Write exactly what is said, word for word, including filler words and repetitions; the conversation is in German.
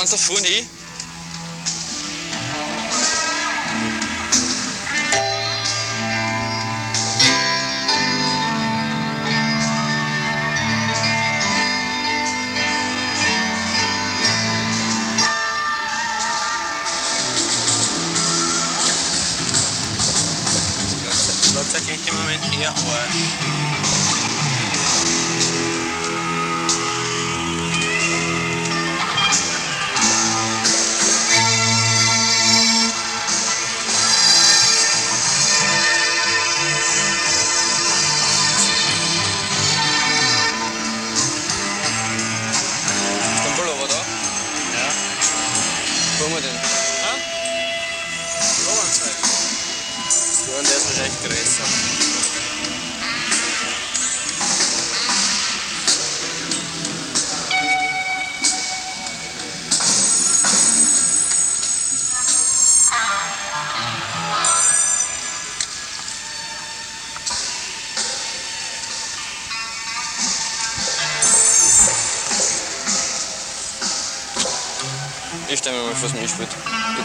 kannst du vorne hin. Lass gleich im Moment her, aber Wo haben wir den? ja? Lorentzeit. Ja, und der ist wahrscheinlich größer. Ich stelle mir mal vor, was mir einspielt.